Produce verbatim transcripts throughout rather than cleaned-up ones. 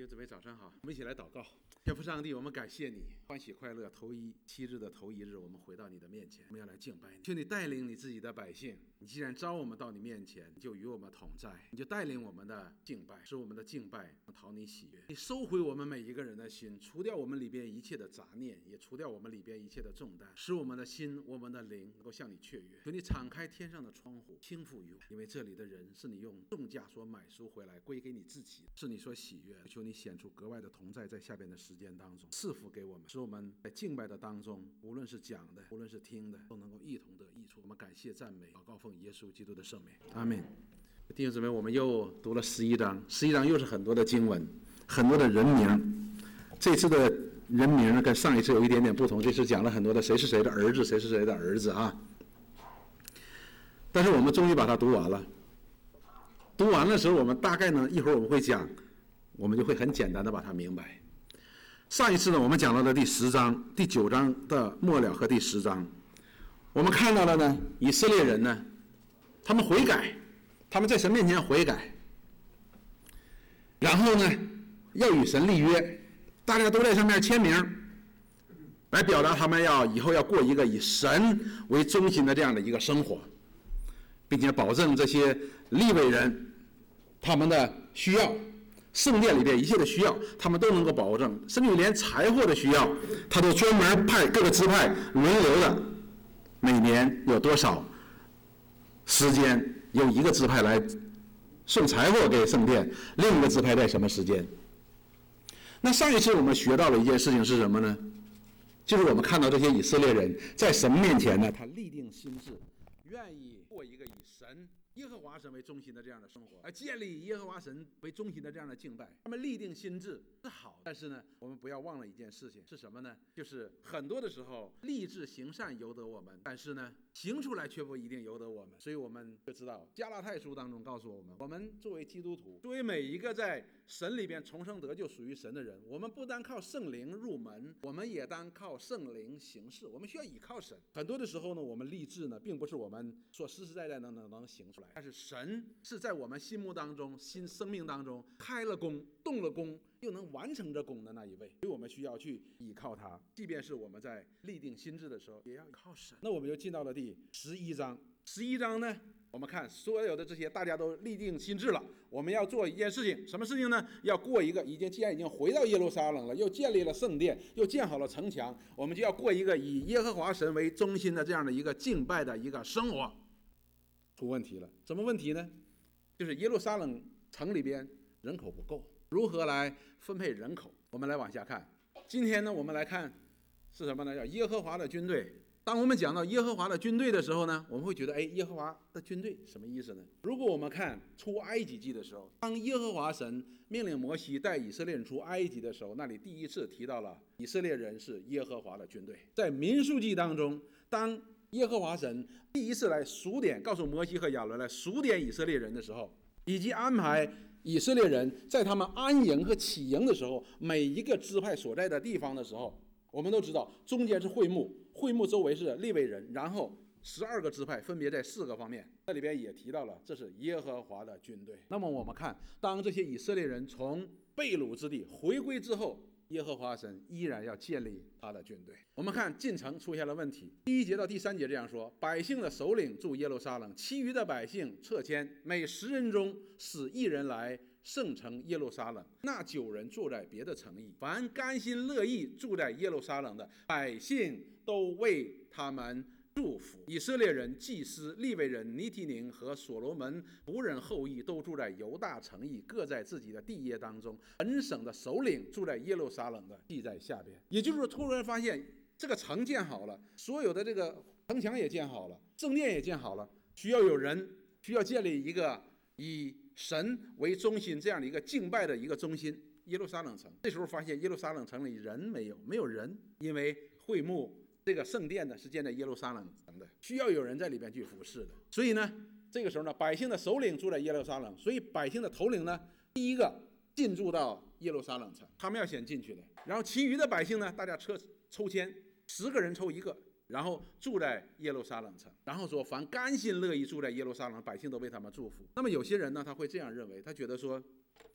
姊妹早上好，我们一起来祷告。天父上帝，我们感谢你，欢喜快乐头一七日的头一日，我们回到你的面前，我们要来敬拜你。求你带领你自己的百姓，你既然招我们到你面前，你就与我们同在，你就带领我们的敬拜，使我们的敬拜讨你喜悦。你收回我们每一个人的心，除掉我们里边一切的杂念，也除掉我们里边一切的重担，使我们的心我们的灵能够向你雀跃。求你敞开天上的窗户，倾覆于我，因为这里的人是你用重价所买赎回来，归给你自己，是你所喜悦的。求你显出格外的同在，在下边的时间当中赐福给我们，使我们在敬拜的当中，无论是讲的，无论是听的，都能够一同得益处。我们感谢赞美祷告奉耶稣基督的圣名，阿们。弟兄姊妹，我们又读了十一章，十一章又是很多的经文，很多的人名。这次的人名跟上一次有一点点不同，这次讲了很多的谁是谁的儿子，谁是谁的儿子啊。但是我们终于把它读完了。读完的时候，我们大概呢，一会儿我们会讲，我们就会很简单的把它明白。上一次呢，我们讲到了第十章、第九章的末了和第十章，我们看到了呢，以色列人呢，他们悔改，他们在神面前悔改，然后呢，要与神立约，大家都在上面签名，来表达他们要以后要过一个以神为中心的这样的一个生活，并且保证这些利未人他们的需要，圣殿里边一切的需要，他们都能够保证，甚至连财货的需要，他都专门派各个支派轮流的，每年有多少时间由一个支派来送财货给圣殿，另一个支派在什么时间。那上一次我们学到了一件事情是什么呢？就是我们看到这些以色列人在神面前呢，他立定心志，愿意过一个以神耶和华神为中心的这样的生活，而建立耶和华神为中心的这样的敬拜。他们立定心志是好，但是呢，我们不要忘了一件事情，是什么呢？就是很多的时候立志行善由得我们，但是呢，行出来却不一定由得我们。所以我们就知道加拉太书当中告诉我们，我们作为基督徒，作为每一个在神里边重生得救属于神的人，我们不单靠圣灵入门，我们也当靠圣灵行事。我们需要倚靠神。很多的时候呢，我们立志呢，并不是我们说实实在在能能能行出来，但是神是在我们心目当中、新生命当中开了功、动了功，又能完成这功的那一位，所以我们需要去倚靠他。即便是我们在立定心志的时候，也要依靠神。那我们就进到了第十一章。十一章呢，我们看所有的这些大家都立定心志了，我们要做一件事情，什么事情呢？要过一个已经既然已经回到耶路撒冷了，又建立了圣殿，又建好了城墙，我们就要过一个以耶和华神为中心的这样的一个敬拜的一个生活。出问题了，什么问题呢？就是耶路撒冷城里边人口不够，如何来分配人口？我们来往下看。今天呢，我们来看是什么呢？叫耶和华的军队。当我们讲到耶和华的军队的时候呢，我们会觉得，哎，耶和华的军队什么意思呢？如果我们看出埃及记的时候，当耶和华神命令摩西带以色列人出埃及的时候，那里第一次提到了以色列人是耶和华的军队。在民数记当中，当耶和华神第一次来数点，告诉摩西和亚伦来数点以色列人的时候，以及安排以色列人在他们安营和起营的时候，每一个支派所在的地方的时候，我们都知道中间是会幕，会幕周围是利未人，然后十二个支派分别在四个方面，这里边也提到了这是耶和华的军队。那么我们看，当这些以色列人从被掳之地回归之后，耶和华神依然要建立他的军队。我们看进程出现了问题，第一节到第三节这样说：百姓的首领住耶路撒冷，其余的百姓撤迁，每十人中使一人来圣城耶路撒冷，那九人住在别的城邑。凡甘心乐意住在耶路撒冷的百姓，都为他们祝福。以色列人、祭司、利未人、尼提宁和所罗门仆人后裔都住在犹大城邑，各在自己的地业当中。本省的首领住在耶路撒冷的记在下边。也就是说，突然发现这个城建好了，所有的这个城墙也建好了，圣殿也建好了，需要有人，需要建立一个以神为中心这样的一个敬拜的一个中心，耶路撒冷城。这时候发现耶路撒冷城里人没有，没有人，因为会幕这个圣殿呢是建在耶路撒冷城的，需要有人在里边去服侍的。所以呢，这个时候呢，百姓的首领住在耶路撒冷，所以百姓的头领呢，第一个进驻到耶路撒冷城，他们要先进去的。然后其余的百姓呢，大家抽抽签，十个人抽一个，然后住在耶路撒冷城。然后说，凡甘心乐意住在耶路撒冷，百姓都为他们祝福。那么有些人呢，他会这样认为，他觉得说，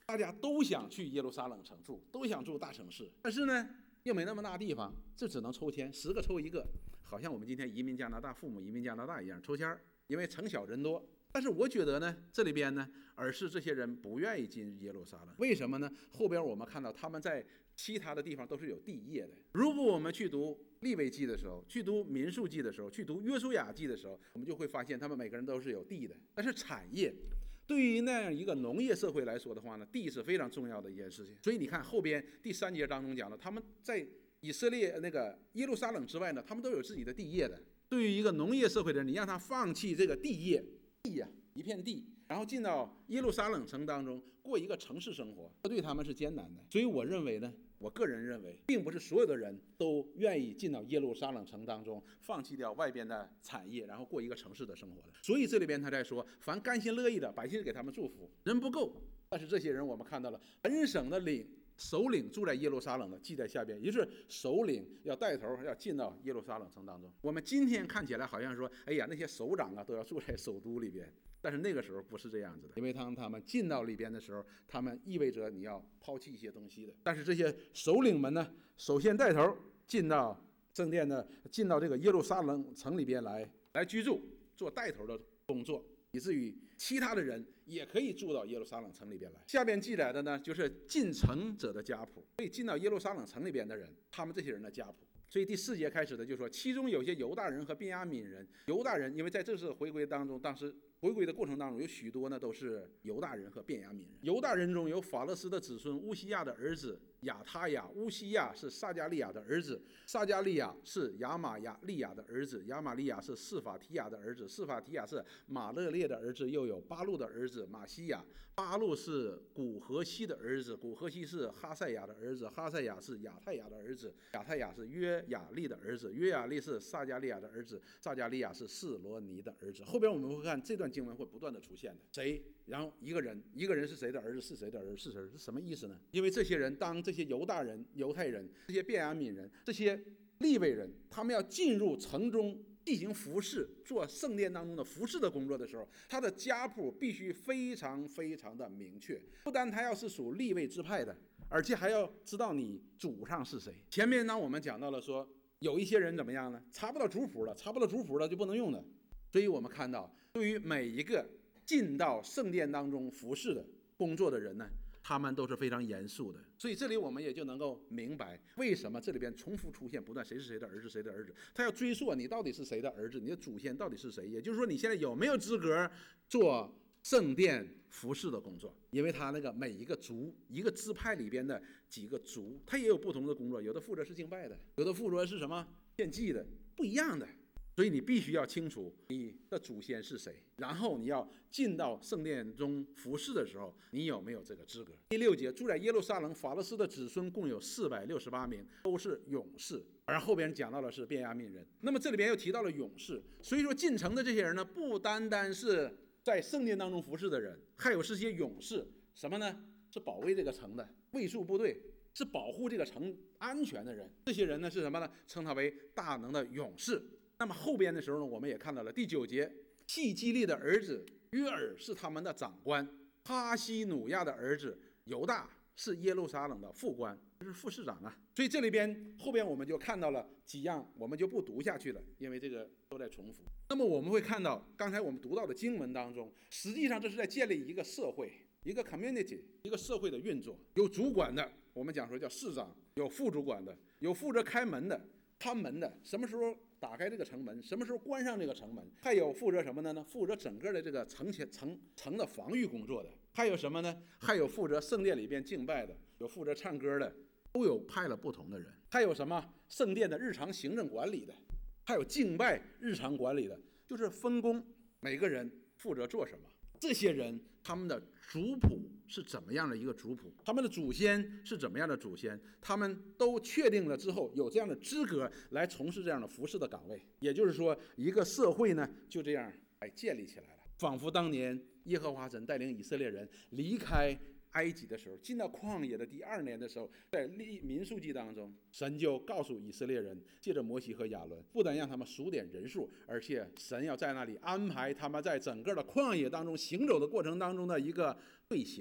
大家都想去耶路撒冷城住，都想住大城市，但是呢又没那么大地方，就只能抽签，十个抽一个，好像我们今天移民加拿大，父母移民加拿大一样，抽签，因为城小人多。但是我觉得呢，这里边呢，而是这些人不愿意进耶路撒冷，为什么呢？后边我们看到他们在其他的地方都是有地业的。如果我们去读利未记的时候，去读民数记的时候，去读约书亚记的时候，我们就会发现他们每个人都是有地的。但是产业对于那样一个农业社会来说的话呢，地是非常重要的一件事情。所以你看后边第三节当中讲了，他们在以色列那个耶路撒冷之外呢，他们都有自己的地业的。对于一个农业社会的人，你让他放弃这个地业，地呀、啊、一片地，然后进到耶路撒冷城当中过一个城市生活，这对他们是艰难的。所以我认为呢，我个人认为，并不是所有的人都愿意进到耶路撒冷城当中，放弃掉外边的产业，然后过一个城市的生活的。所以这里边他在说，凡甘心乐意的，百姓给他们祝福。人不够，但是这些人我们看到了，本省的领首领住在耶路撒冷的，记在下边，也就是首领要带头要进到耶路撒冷城当中。我们今天看起来好像说，哎呀，那些首长啊都要住在首都里边。但是那个时候不是这样子的，因为当他们进到里边的时候，他们意味着你要抛弃一些东西的。但是这些首领们呢，首先带头进到圣殿的，进到这个耶路撒冷城里边来，来居住，做带头的工作，以至于其他的人也可以住到耶路撒冷城里边来。下边记载的呢，就是进城者的家谱，所以进到耶路撒冷城里边的人，他们这些人的家谱。所以第四节开始的就说，其中有些犹大人和便雅悯人。犹大人因为在这次回归当中，当时回归的过程当中有许多呢都是犹大人和便雅悯人。犹大人中有法勒斯的子孙乌西亚的儿子亚他雅，乌西亚是撒加利亚的儿子，撒加利亚是亚玛亚利亚的儿子，亚玛利亚是示法提亚的儿子，示法提亚是马勒列的儿子，又有巴路的儿子马西亚，巴路是古何西的儿子，古何西是哈赛亚的儿子，哈赛亚是亚太雅的儿子，亚太雅是约雅利的儿子，约雅利是撒加利亚的儿子，撒加利亚是示罗尼的儿子。后边我们会看这段经文会不断的出现的，谁，然后一个人，一个人是谁的儿子，是谁的儿子，是谁，是什么意思呢？因为这些人，当这些犹大人、犹太人、这些便雅悯人、这些利未人，他们要进入城中进行服侍，做圣殿当中的服侍的工作的时候，他的家谱必须非常非常的明确，不单他要是属利未支派的，而且还要知道你祖上是谁。前面呢我们讲到了说，有一些人怎么样呢？查不到族谱了，查不到族谱了就不能用的。所以我们看到，对于每一个进到圣殿当中服侍的工作的人呢，他们都是非常严肃的。所以这里我们也就能够明白，为什么这里边重复出现不断谁是谁的儿子，谁的儿子，他要追溯你到底是谁的儿子，你的祖先到底是谁，也就是说你现在有没有资格做圣殿服侍的工作。因为他那个每一个族，一个支派里边的几个族，他也有不同的工作，有的负责是敬拜的，有的负责是什么献祭的，不一样的。所以你必须要清楚你的祖先是谁，然后你要进到圣殿中服侍的时候，你有没有这个资格。第六节，住在耶路撒冷法勒斯的子孙共有四百六十八名，都是勇士。而后边讲到的是便雅悯人，那么这里边又提到了勇士。所以说进城的这些人呢，不单单是在圣殿当中服侍的人，还有是些勇士，什么呢？是保卫这个城的卫戍部队，是保护这个城安全的人。这些人呢是什么呢？称他为大能的勇士。那么后边的时候呢，我们也看到了第九节，细基利的儿子约尔是他们的长官，哈西努亚的儿子犹大是耶路撒冷的副官，这是副市长啊。所以这里边后边我们就看到了几样，我们就不读下去了，因为这个都在重复。那么我们会看到，刚才我们读到的经文当中，实际上这是在建立一个社会，一个 community， 一个社会的运作。有主管的，我们讲说叫市长；有副主管的，有负责开门的、看门的，什么时候打开这个城门，什么时候关上这个城门，还有负责什么的呢？负责整个的这个城前城城的防御工作的，还有什么呢？还有负责圣殿里边敬拜的，有负责唱歌的，都有派了不同的人。还有什么圣殿的日常行政管理的，还有敬拜日常管理的，就是分工，每个人负责做什么。这些人他们的族谱是怎么样的一个族谱，他们的祖先是怎么样的祖先，他们都确定了之后，有这样的资格来从事这样的服侍的岗位。也就是说，一个社会呢就这样来建立起来了，仿佛当年耶和华神带领以色列人离开埃及的时候，进到旷野的第二年的时候，在民数记当中，神就告诉以色列人，借着摩西和亚伦，不但让他们数点人数，而且神要在那里安排他们在整个的旷野当中行走的过程当中的一个队形，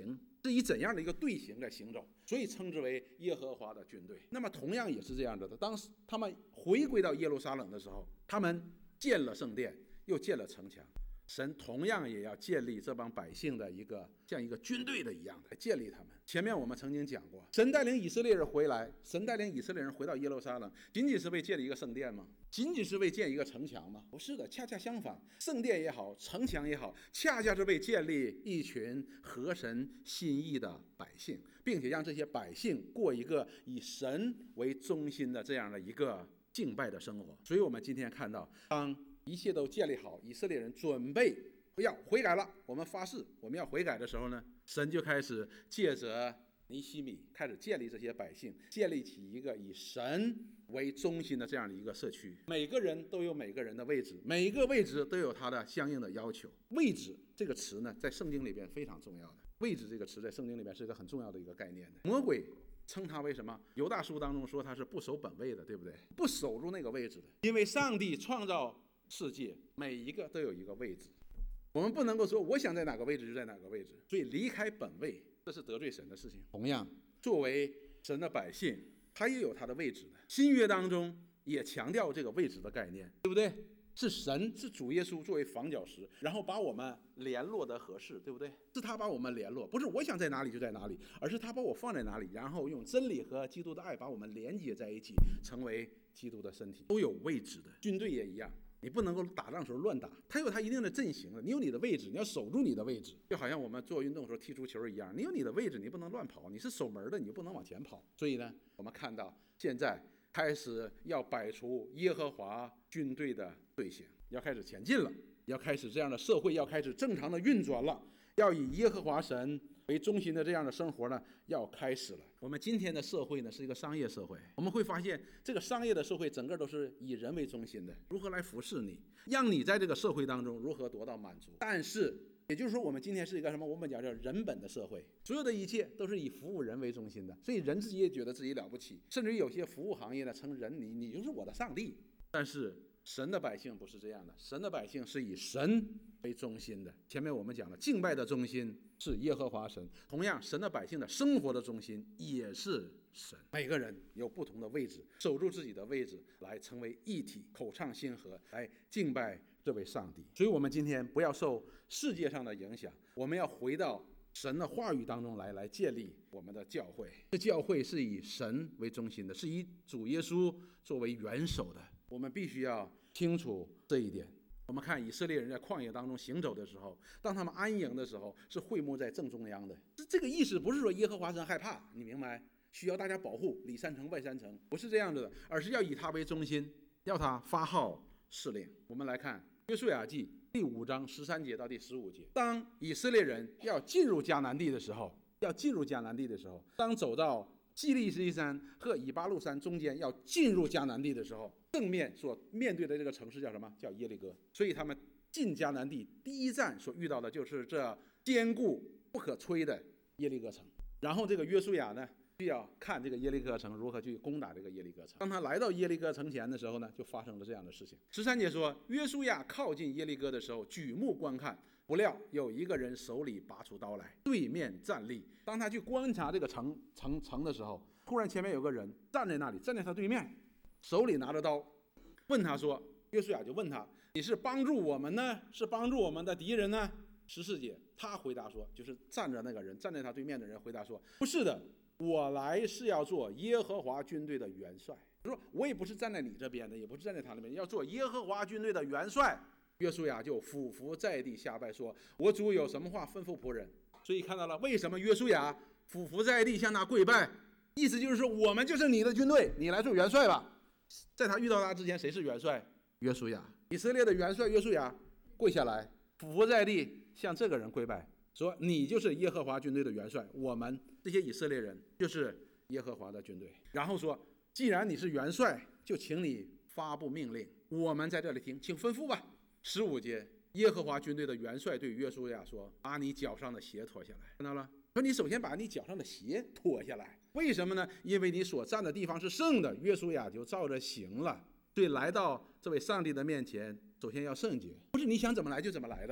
是以怎样的一个队形在行走，所以称之为耶和华的军队。那么同样也是这样子的，当时他们回归到耶路撒冷的时候，他们建了圣殿，又建了城墙，神同样也要建立这帮百姓的一个像一个军队的一样的建立他们。前面我们曾经讲过，神带领以色列人回来，神带领以色列人回到耶路撒冷，仅仅是为建立一个圣殿吗？仅仅是为建一个城墙吗？不是的，恰恰相反，圣殿也好，城墙也好，恰恰是为建立一群合神心意的百姓，并且让这些百姓过一个以神为中心的这样的一个敬拜的生活。所以我们今天看到，当一切都建立好，以色列人准备要悔改了，我们发誓我们要悔改的时候呢，神就开始借着尼希米开始建立这些百姓，建立起一个以神为中心的这样的一个社区。每个人都有每个人的位置，每一个位置都有它的相应的要求。位置这个词呢，在圣经里边非常重要的。位置这个词在圣经里面是一个很重要的一个概念的。魔鬼称它为什么？犹大书当中说它是不守本位的，对不对？不守住那个位置的。因为上帝创造世界，每一个都有一个位置，我们不能够说我想在哪个位置就在哪个位置，所以离开本位，这是得罪神的事情。同样，作为神的百姓，他也有他的位置的。新约当中也强调这个位置的概念，对不对？是神，是主耶稣作为房角石，然后把我们联络得合适，对不对？是他把我们联络，不是我想在哪里就在哪里，而是他把我放在哪里，然后用真理和基督的爱把我们连接在一起，成为基督的身体。都有位置的。军队也一样，你不能够打仗的时候乱打，他有他一定的阵型的，你有你的位置，你要守住你的位置。就好像我们做运动的时候踢足球一样，你有你的位置，你不能乱跑，你是守门的，你就不能往前跑。所以呢，我们看到现在开始要摆出耶和华军队的队形，要开始前进了，要开始这样的社会要开始正常的运转了，要以耶和华神为中心的这样的生活呢，要开始了。我们今天的社会呢是一个商业社会，我们会发现这个商业的社会整个都是以人为中心的，如何来服侍你，让你在这个社会当中如何得到满足。但是也就是说，我们今天是一个什么？我们讲叫人本的社会，所有的一切都是以服务人为中心的，所以人自己也觉得自己了不起，甚至于有些服务行业呢称人你你就是我的上帝。但是神的百姓不是这样的，神的百姓是以神为中心的。前面我们讲了，敬拜的中心是耶和华神，同样神的百姓的生活的中心也是神。每个人有不同的位置，守住自己的位置，来成为一体，口唱心和，来敬拜这位上帝。所以我们今天不要受世界上的影响，我们要回到神的话语当中来，来建立我们的教会。这教会是以神为中心的，是以主耶稣作为元首的。我们必须要清楚这一点。我们看以色列人在旷野当中行走的时候，当他们安营的时候，是会幕在正中央的。这个意思不是说耶和华神害怕，你明白？需要大家保护，里三层外三层，不是这样子的，而是要以他为中心，要他发号施令。我们来看约书亚记第五章十三节到第十五节，当以色列人要进入迦南地的时候，要进入迦南地的时候，当走到基利西山和以巴路山中间要进入迦南地的时候，正面所面对的这个城市叫什么？叫耶利哥。所以他们进迦南地第一站所遇到的就是这坚固不可摧的耶利哥城。然后这个约书亚呢，就要看这个耶利哥城如何去攻打这个耶利哥城。当他来到耶利哥城前的时候呢，就发生了这样的事情。十三节说，约书亚靠近耶利哥的时候，举目观看，不料有一个人手里拔出刀来，对面站立。当他去观察这个城城城的时候，突然前面有个人站在那里，站在他对面，手里拿着刀，问他说，约书亚就问他，你是帮助我们呢，是帮助我们的敌人呢？十四节他回答说，就是站着那个人，站在他对面的人回答说，不是的，我来是要做耶和华军队的元帅。他说我也不是站在你这边的，也不是站在他那边，要做耶和华军队的元帅。约书亚就俯伏在地下拜说，我主有什么话吩咐仆人。所以看到了为什么约书亚俯伏在地向他跪拜，意思就是说我们就是你的军队，你来做元帅吧。在他遇到他之前，谁是元帅？约书亚。以色列的元帅约书亚跪下来俯伏在地向这个人跪拜，说你就是耶和华军队的元帅，我们这些以色列人就是耶和华的军队。然后说，既然你是元帅，就请你发布命令，我们在这里听，请吩咐吧。十五节，耶和华军队的元帅对约书亚说，把你脚上的鞋脱下来。看到了，说你首先把你脚上的鞋脱下来。为什么呢？因为你所站的地方是圣的。约书亚就照着行了。所以来到这位上帝的面前，首先要圣洁，不是你想怎么来就怎么来的。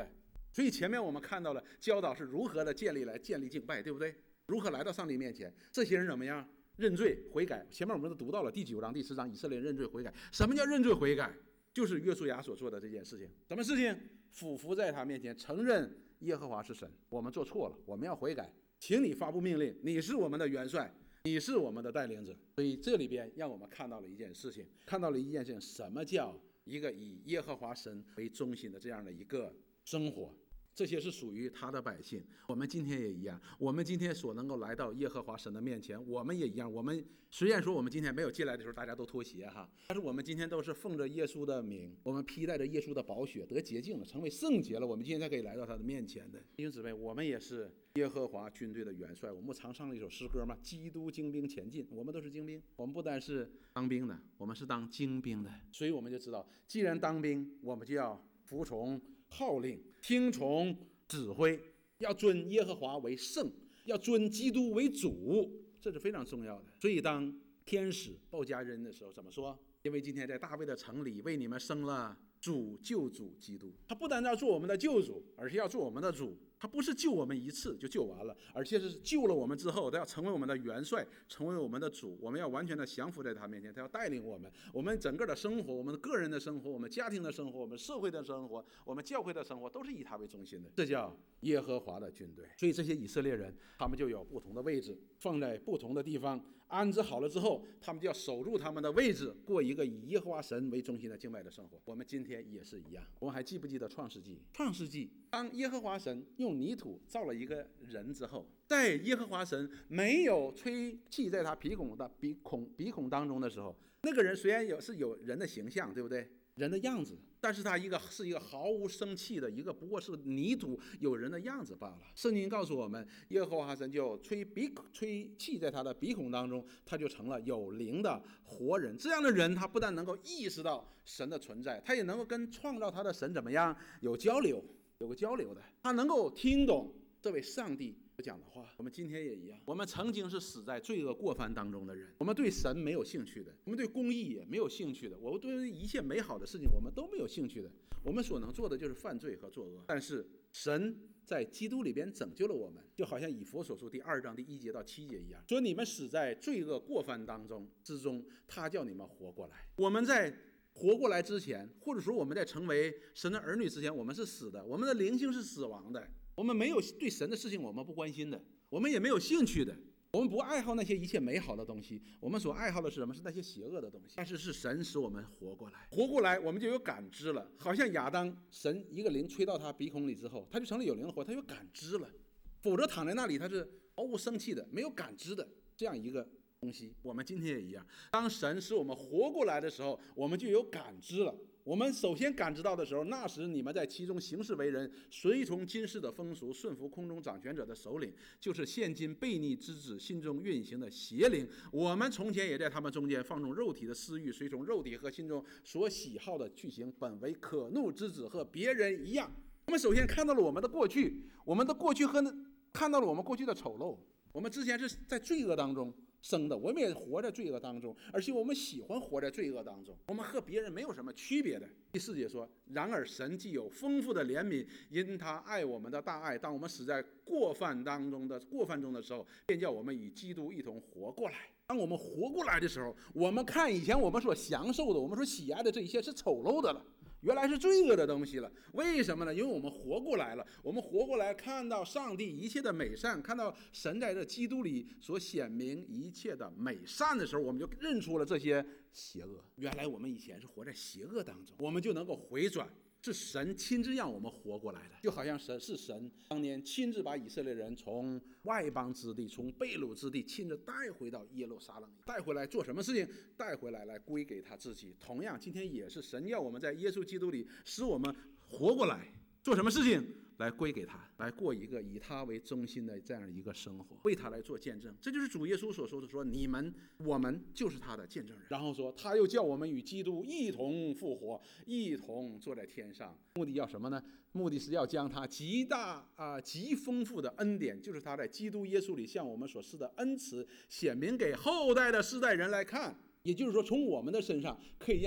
所以前面我们看到了教导是如何的建立来建立敬拜，对不对？如何来到上帝面前？这些人怎么样？认罪悔改。前面我们都读到了第九章第十章，以色列人认罪悔改。什么叫认罪悔改？就是约书亚所做的这件事情。什么事情？俯伏在他面前，承认耶和华是神，我们做错了，我们要悔改，请你发布命令，你是我们的元帅，你是我们的带领者。所以这里边让我们看到了一件事情，看到了一件事情，什么叫一个以耶和华神为中心的这样的一个生活。这些是属于他的百姓，我们今天也一样。我们今天所能够来到耶和华神的面前，我们也一样。我们虽然说我们今天没有进来的时候大家都脱鞋哈，但是我们今天都是奉着耶稣的名，我们披戴着耶稣的宝血，得洁净了，成为圣洁了。我们今天才可以来到他的面前的。弟兄姊妹，我们也是耶和华军队的元帅。我们常唱了一首诗歌嘛，基督精兵前进。我们都是精兵，我们不单是当兵的，我们是当精兵的。所以我们就知道，既然当兵，我们就要服从号令，听从指挥，要尊耶和华为圣，要尊基督为主，这是非常重要的。所以当天使报佳音的时候怎么说？因为今天在大卫的城里为你们生了主救主基督。他不单要做我们的救主，而是要做我们的主。他不是救我们一次就救完了，而且是救了我们之后，他要成为我们的元帅，成为我们的主。我们要完全的降服在他面前，他要带领我们，我们整个的生活，我们个人的生活，我们家庭的生活，我们社会的生活，我们教会的生活，都是以他为中心的。这叫耶和华的军队。所以这些以色列人，他们就有不同的位置，放在不同的地方，安置好了之后，他们就要守住他们的位置，过一个以耶和华神为中心的敬拜的生活。我们今天也是一样。我们还记不记得创世纪？创世纪，当耶和华神用泥土造了一个人之后，在耶和华神没有吹气在他鼻孔的鼻孔鼻孔当中的时候，那个人虽然有是有人的形象，对不对？人的样子，但是他一个是一个毫无生气的一个，不过是泥土有人的样子罢了。圣经告诉我们，耶和华神就吹鼻吹气在他的鼻孔当中，他就成了有灵的活人。这样的人，他不但能够意识到神的存在，他也能够跟创造他的神怎么样有交流，有个交流的，他能够听懂这位上帝讲的话。我们今天也一样，我们曾经是死在罪恶过犯当中的人，我们对神没有兴趣的，我们对公义也没有兴趣的，我们对一切美好的事情我们都没有兴趣的，我们所能做的就是犯罪和作恶。但是神在基督里边拯救了我们，就好像以弗所书第二章第一节到七节一样，说你们死在罪恶过犯当中之中，他叫你们活过来。我们在活过来之前，或者说我们在成为神的儿女之前，我们是死的，我们的灵性是死亡的，我们没有对神的事情我们不关心的，我们也没有兴趣的，我们不爱好那些一切美好的东西，我们所爱好的是什么？是那些邪恶的东西。但是是神使我们活过来，活过来我们就有感知了，好像亚当，神一个灵吹到他鼻孔里之后，他就成了有灵的活，他有感知了，否则躺在那里他是毫无生气的，没有感知的这样一个东西。我们今天也一样，当神使我们活过来的时候，我们就有感知了。我们首先感知到的时候，那时你们在其中行事为人，随从今世的风俗，顺服空中掌权者的首领，就是现今悖逆之子心中运行的邪灵。我们从前也在他们中间放纵肉体的私欲，随从肉体和心中所喜好的去行，本为可怒之子，和别人一样。我们首先看到了我们的过去，我们的过去和看到了我们过去的丑陋。我们之前是在罪恶当中生的，我们也活在罪恶当中，而且我们喜欢活在罪恶当中，我们和别人没有什么区别的。第四节说，然而神既有丰富的怜悯，因他爱我们的大爱，当我们死在过犯当中的过犯中的时候，便叫我们与基督一同活过来。当我们活过来的时候，我们看以前我们所享受的，我们所喜爱的这一切是丑陋的了，原来是罪恶的东西了。为什么呢？因为我们活过来了，我们活过来看到上帝一切的美善，看到神在这基督里所显明一切的美善的时候，我们就认出了这些邪恶。原来我们以前是活在邪恶当中，我们就能够回转，是神亲自让我们活过来的。就好像神是神当年亲自把以色列人从外邦之地，从被掳之地亲自带回到耶路撒冷，带回来做什么事情？带回来来归给他自己。同样今天也是神要我们在耶稣基督里使我们活过来，做什么事情？来归给他，来过一个以他为中心的这样一个生活，为他来做见证。这就是主耶稣所说的，说你们我们就是他的见证人。然后说他又叫我们与基督一同复活，一同坐在天上。目的要什么呢？目的是要将他极大啊、呃、极丰富的恩典，就是他在基督耶稣里向我们所施的恩慈，显明给后代的世代人来看。也就是说，从我们的身上可以让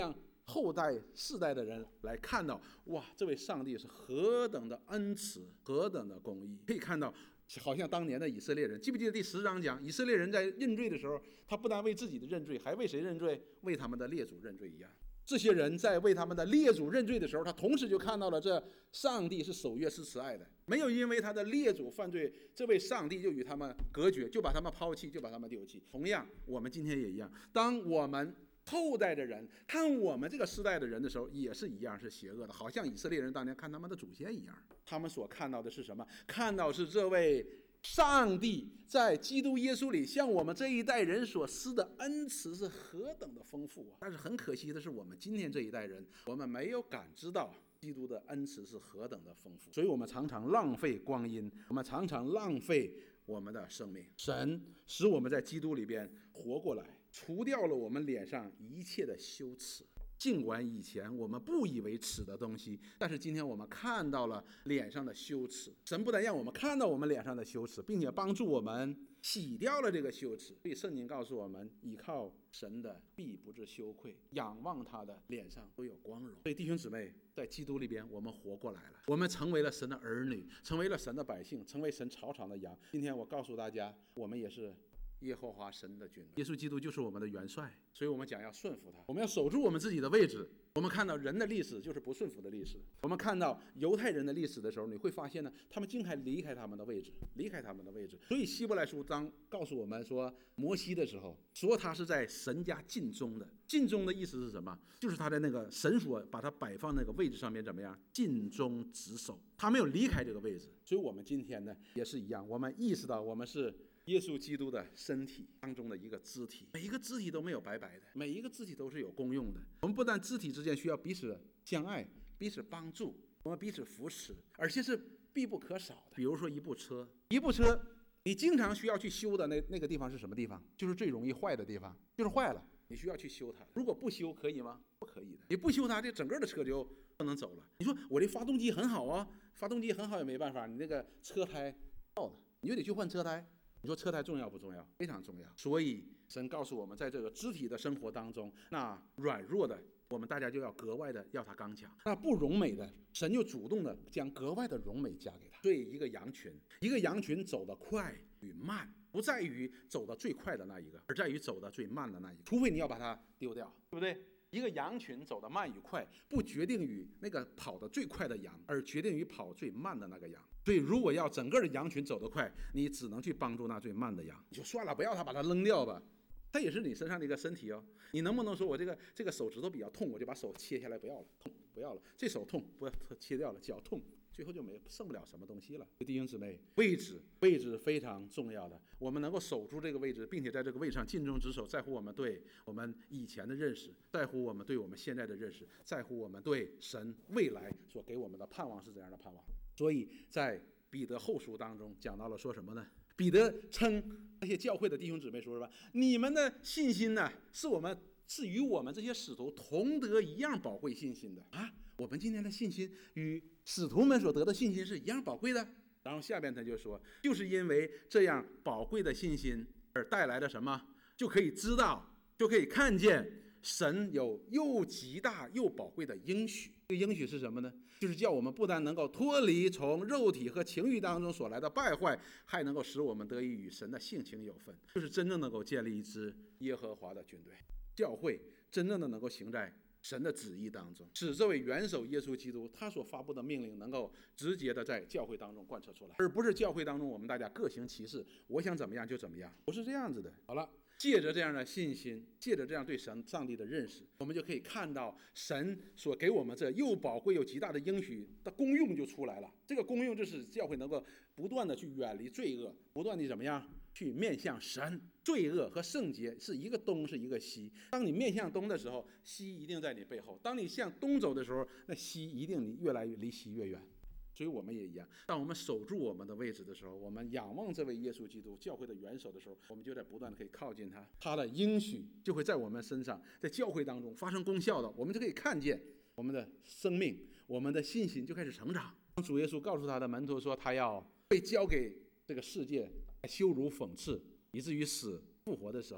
后代世代的人来看到，哇，这位上帝是何等的恩慈，何等的公义。可以看到好像当年的以色列人，记不记得第十章讲以色列人在认罪的时候，他不但为自己的认罪，还为谁认罪？为他们的列祖认罪一样。这些人在为他们的列祖认罪的时候，他同时就看到了这上帝是守约是慈爱的，没有因为他的列祖犯罪，这位上帝就与他们隔绝，就把他们抛弃，就把他们丢弃。同样我们今天也一样，当我们后代的人看我们这个时代的人的时候，也是一样是邪恶的，好像以色列人当年看他们的祖先一样。他们所看到的是什么？看到是这位上帝在基督耶稣里向我们这一代人所施的恩慈是何等的丰富啊！但是很可惜的是，我们今天这一代人，我们没有感知到基督的恩慈是何等的丰富，所以我们常常浪费光阴，我们常常浪费我们的生命。神使我们在基督里边活过来，除掉了我们脸上一切的羞耻。尽管以前我们不以为耻的东西，但是今天我们看到了脸上的羞耻。神不但让我们看到我们脸上的羞耻，并且帮助我们洗掉了这个羞耻。所以圣经告诉我们，倚靠神的必不致羞愧，仰望他的脸上都有光荣。所以弟兄姊妹，在基督里边我们活过来了，我们成为了神的儿女，成为了神的百姓，成为神草场的羊。今天我告诉大家，我们也是耶和华神的军队，耶稣基督就是我们的元帅，所以我们讲要顺服他，我们要守住我们自己的位置。我们看到人的历史就是不顺服的历史，我们看到犹太人的历史的时候，你会发现呢，他们经常离开他们的位置，离开他们的位置。所以希伯来书当告诉我们说，摩西的时候说他是在神家尽忠的，尽忠的意思是什么？就是他在那个神所把他摆放那个位置上面怎么样，尽忠职守，他没有离开这个位置。所以我们今天呢也是一样，我们意识到我们是耶稣基督的身体当中的一个肢体，每一个肢体都没有白白的，每一个肢体都是有功用的。我们不但肢体之间需要彼此相爱，彼此帮助，我们彼此扶持，而且是必不可少的。比如说一部车，一部车你经常需要去修的那那个地方是什么地方？就是最容易坏的地方，就是坏了，你需要去修它。如果不修可以吗？不可以的。你不修它，这整个的车就不能走了。你说我这发动机很好啊，发动机很好也没办法，你那个车胎爆了，你就得去换车胎。你说车胎重要不重要？非常重要。所以神告诉我们，在这个肢体的生活当中，那软弱的我们大家就要格外的要他刚强，那不荣美的神就主动的将格外的荣美加给他。所以一个羊群，一个羊群走得快与慢，不在于走得最快的那一个，而在于走得最慢的那一个。除非你要把它丢掉，对不对？一个羊群走得慢与快，不决定于那个跑得最快的羊，而决定于跑最慢的那个羊。所以如果要整个的羊群走得快，你只能去帮助那最慢的羊，你就算了，不要它，把它扔掉吧。它也是你身上的一个身体哦。你能不能说我这个这个手指头比较痛，我就把手切下来不要了，痛不要了，这手痛不要切掉了，脚痛，最后就没剩不了什么东西了。弟兄姊妹，位置位置非常重要的，我们能够守住这个位置，并且在这个位置上尽忠职守，在乎我们对我们以前的认识，在乎我们对我们现在的认识，在乎我们对神未来所给我们的盼望是怎样的盼望。所以在彼得后书当中讲到了说什么呢？彼得称那些教会的弟兄姊妹说，是吧？你们的信心呢，是我们是与我们这些使徒同得一样宝贵信心的啊！我们今天的信心与使徒们所得的信心是一样宝贵的。然后下边他就说，就是因为这样宝贵的信心而带来的什么，就可以知道，就可以看见神有又极大又宝贵的应许。这个应许是什么呢？就是叫我们不但能够脱离从肉体和情欲当中所来的败坏，还能够使我们得以与神的性情有分，就是真正能够建立一支耶和华的军队。教会真正的能够行在神的旨意当中，使这位元首耶稣基督他所发布的命令能够直接的在教会当中贯彻出来，而不是教会当中我们大家各行其事，我想怎么样就怎么样，不是这样子的。好了，借着这样的信心，借着这样对神上帝的认识，我们就可以看到神所给我们这又宝贵又极大的应许的功用就出来了。这个功用就是教会能够不断的去远离罪恶，不断的怎么样去面向神。罪恶和圣洁是一个东是一个西，当你面向东的时候，西一定在你背后；当你向东走的时候，那西一定你越来越离西越远。所以我们也一样，当我们守住我们的位置的时候，我们仰望这位耶稣基督教会的元首的时候，我们就在不断的可以靠近他，他的应许就会在我们身上，在教会当中发生功效的，我们就可以看见我们的生命，我们的信心就开始成长。主耶稣告诉他的门徒说，他要被交给这个世界羞辱讽刺，以至于死复活的时候，他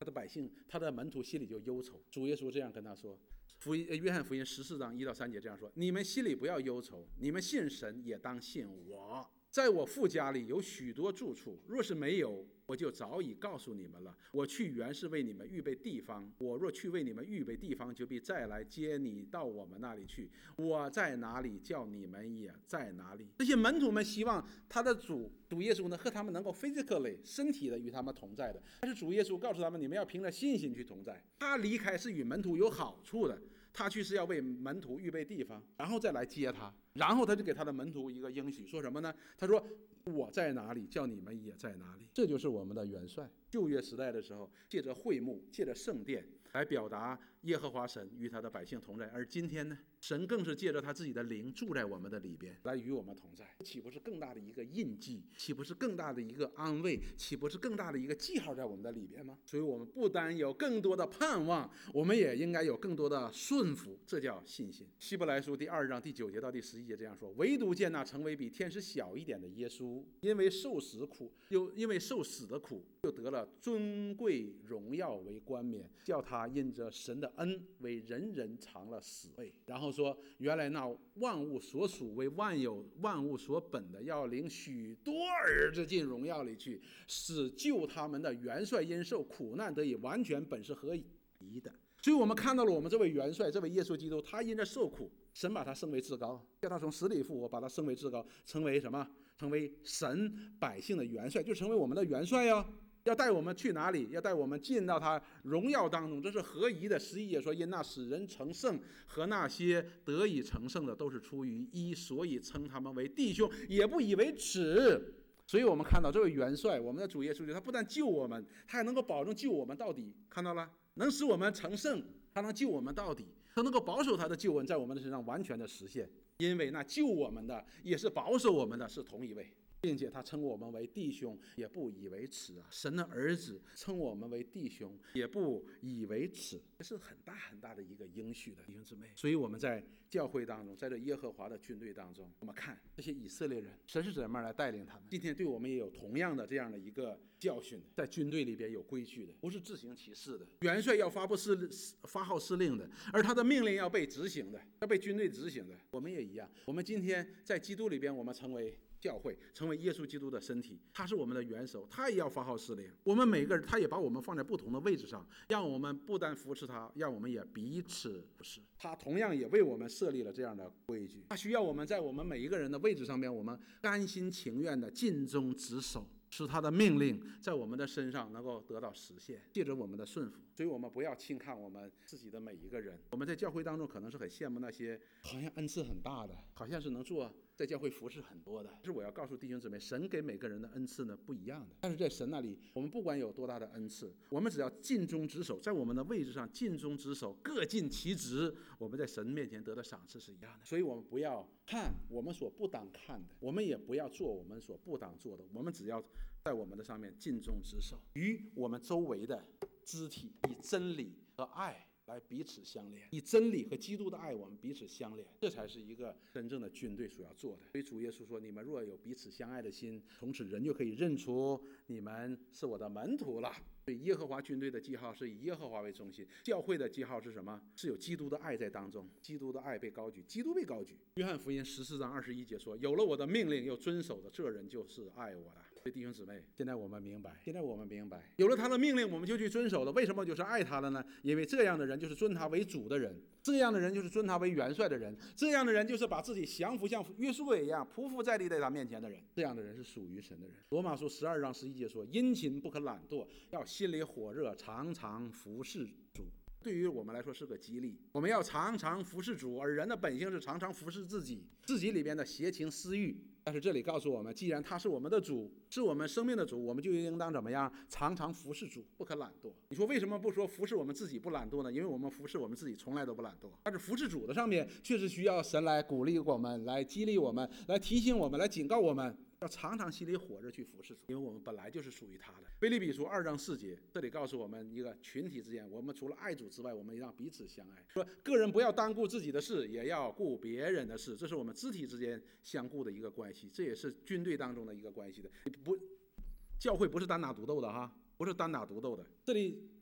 他的百姓，他的门徒心里就忧愁。主耶稣这样跟他说，福音约翰福音十四章一到三节这样说：你们心里不要忧愁，你们信神也当信我。在我父家里有许多住处，若是没有，我就早已告诉你们了。我去原是为你们预备地方，我若去为你们预备地方，就必再来接你到我们那里去。我在哪里，叫你们也在哪里。这些门徒们希望他的主主耶稣呢和他们能够 physically 身体的与他们同在的，但是主耶稣告诉他们，你们要凭着信心去同在。他离开是与门徒有好处的，他去是要为门徒预备地方，然后再来接他。然后他就给他的门徒一个应许，说什么呢？他说我在哪里，叫你们也在哪里。这就是我们的元帅。旧约时代的时候，借着会幕，借着圣殿来表达耶和华神与他的百姓同在。而今天呢，神更是借着他自己的灵住在我们的里边，来与我们同在。岂不是更大的一个印记？岂不是更大的一个安慰？岂不是更大的一个记号在我们的里边吗？所以我们不单有更多的盼望，我们也应该有更多的顺服，这叫信心。希伯来书第二章第九节到第十一节这样说：唯独见那成为比天使小一点的耶稣，因为受死苦，又因为受死的苦，又得了尊贵荣耀为冠冕，叫他因着神的恩为人人尝了死味。然后说，原来那万物所属为万有万物所本的，要领许多儿子进荣耀里去，使救他们的元帅因受苦难得以完全，本是合宜的。所以我们看到了我们这位元帅，这位耶稣基督，他因着受苦，神把他升为至高，叫他从死里复活，把他升为至高，成为什么？成为神百姓的元帅，就成为我们的元帅哟。要带我们去哪里？要带我们进到他荣耀当中，这是合宜的。十一节说，因那使人成圣和那些得以成圣的，都是出于一，所以称他们为弟兄，也不以为耻。所以我们看到这位元帅，我们的主耶稣基督，他不但救我们，他还能够保证救我们到底。看到了，能使我们成圣，他能救我们到底，他能够保守他的救恩在我们的身上完全的实现。因为那救我们的也是保守我们的是同一位，并且他称我们为弟兄，也不以为耻啊！神的儿子称我们为弟兄，也不以为耻，这是很大很大的一个应许的弟兄姊妹。所以我们在教会当中，在这耶和华的军队当中，我们看这些以色列人，神是怎么样来带领他们。今天对我们也有同样的这样的一个教训，在军队里边有规矩的，不是自行其事的。元帅要发布司发号施令的，而他的命令要被执行的，要被军队执行的。我们也一样，我们今天在基督里边，我们成为教会，成为耶稣基督的身体，他是我们的元首，他也要发号施令。我们每个人，他也把我们放在不同的位置上，让我们不单扶持他，让我们也彼此扶持。他同样也为我们设立了这样的规矩，他需要我们在我们每一个人的位置上面，我们甘心情愿的尽忠职守，使他的命令在我们的身上能够得到实现，借着我们的顺服。所以我们不要轻看我们自己的每一个人。我们在教会当中可能是很羡慕那些好像恩赐很大的，好像是能做在教会服侍很多的。但是我要告诉弟兄姊妹，神给每个人的恩赐呢不一样的。但是在神那里，我们不管有多大的恩赐，我们只要尽忠职守，在我们的位置上尽忠职守，各尽其职，我们在神面前得的赏赐是一样的。所以我们不要看我们所不当看的，我们也不要做我们所不当做的，我们只要在我们的上面尽忠职守，与我们周围的肢体以真理和爱来彼此相连，以真理和基督的爱我们彼此相连，这才是一个真正的军队所要做的。所以主耶稣说，你们若有彼此相爱的心，从此人就可以认出你们是我的门徒了。所以耶和华军队的记号是以耶和华为中心，教会的记号是什么？是有基督的爱在当中，基督的爱被高举，基督被高举。约翰福音十四章二十一节说，有了我的命令又遵守的，这人就是爱我的。所以弟兄姊妹，现在我们明白，现在我们明白，有了他的命令我们就去遵守了。为什么就是爱他了呢？因为这样的人就是尊他为主的人，这样的人就是尊他为元帅的人，这样的人就是把自己降服像约书亚一样匍匐在地在他面前的人，这样的人是属于神的人。罗马书十二章十一节说，殷勤不可懒惰，要心里火热，常常服侍主。对于我们来说是个激励，我们要常常服侍主，而人的本性是常常服侍自己，自己里边的邪情私欲。但是这里告诉我们，既然他是我们的主，是我们生命的主，我们就应当怎么样？常常服侍主，不可懒惰。你说为什么不说服侍我们自己不懒惰呢？因为我们服侍我们自己从来都不懒惰，但是服侍主的上面确实需要神来鼓励我们，来激励我们，来提醒我们，来警告我们，要常常心里火热去服侍主，因为我们本来就是属于他的。腓立比书二章四节，这里告诉我们一个群体之间，我们除了爱主之外，我们也要彼此相爱。说个人不要单顾自己的事，也要顾别人的事，这是我们肢体之间相顾的一个关系，这也是军队当中的一个关系的。不，教会不是单打独斗的哈，不是单打独斗的。这里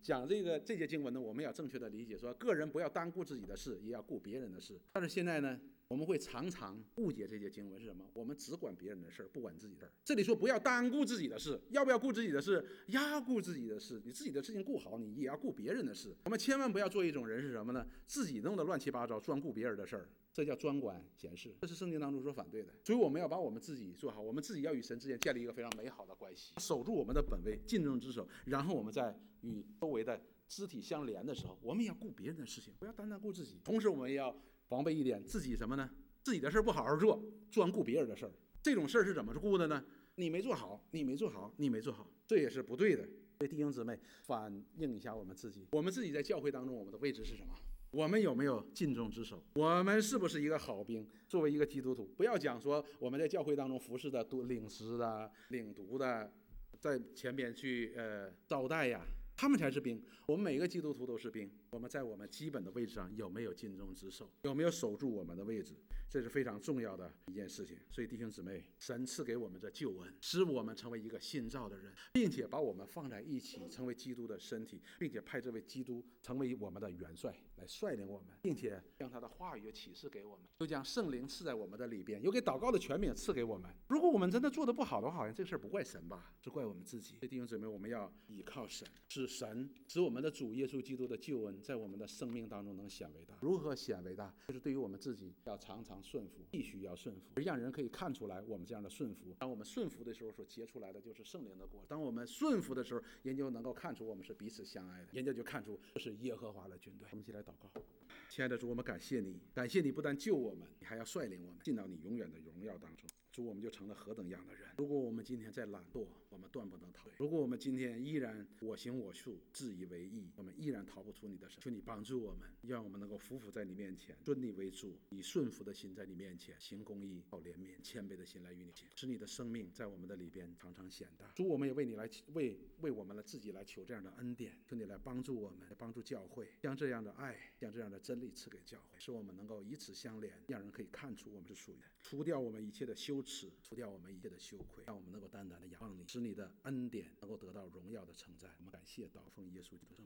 讲这个这节经文呢，我们要正确的理解说，个人不要单顾自己的事，也要顾别人的事。但是现在呢，我们会常常误解这节经文是什么？我们只管别人的事，不管自己的事。这里说不要单顾自己的事，要不要顾自己的事？要顾自己的事。你自己的事情顾好，你也要顾别人的事。我们千万不要做一种人是什么呢？自己弄得乱七八糟，专顾别人的事儿。这叫专管闲事，这是圣经当中所反对的。所以我们要把我们自己做好，我们自己要与神之间建立一个非常美好的关系，守住我们的本位，尽忠职守。然后我们在与周围的肢体相连的时候，我们也要顾别人的事情，不要单单顾自己。同时我们也要防备一点，自己什么呢？自己的事不好好做，专顾别人的事儿。这种事儿是怎么顾的呢？你没做好，你没做好，你没做好，这也是不对的。所以弟兄姊妹，反映一下我们自己，我们自己在教会当中，我们的位置是什么？我们有没有尽忠职守？我们是不是一个好兵？作为一个基督徒，不要讲说我们在教会当中服侍的、领诗的、领读的，在前边去呃招待呀，他们才是兵。我们每个基督徒都是兵。我们在我们基本的位置上有没有尽忠职守？有没有守住我们的位置？这是非常重要的一件事情。所以弟兄姊妹，神赐给我们这救恩，使我们成为一个新造的人，并且把我们放在一起，成为基督的身体，并且派这位基督成为我们的元帅，来率领我们，并且将他的话语启示给我们，又将圣灵赐在我们的里边，又给祷告的权柄赐给我们。如果我们真的做得不好的话，好像这个事儿不怪神吧，是怪我们自己。所以弟兄姊妹，我们要依靠神，使神使我们的主耶稣基督的救恩在我们的生命当中能显为大。如何显为大？就是对于我们自己要常常顺服，必须要顺服，而让人可以看出来我们这样的顺服。当我们顺服的时候，所结出来的就是圣灵的果。当我们顺服的时候，人就能够看出我们是彼此相爱的，人家就看出这是耶和华的军队。我们一起来祷告。亲爱的主，我们感谢你，感谢你不但救我们，你还要率领我们进到你永远的荣耀当中。主，我们就成了何等样的人。如果我们今天在懒惰，我们断不能逃；如果我们今天依然我行我素，自以为意，我们依然逃不出你的手。求你帮助我们，让我们能够服服在你面前，尊你为主，以顺服的心在你面前行公义，好怜悯，谦卑的心来与你行，使你的生命在我们的里边常常显大。主，我们也为你来为为我们的自己来求这样的恩典，求你来帮助我们，来帮助教会，将这样的爱，将这样的真理赐给教会，使我们能够以此相连，让人可以看出我们是属于的，除掉我们一切的羞耻，除掉我们一切的羞愧，让我们能够单单的仰望你，使你的恩典能够得到荣耀的称赞。我们感谢祷奉耶稣基督。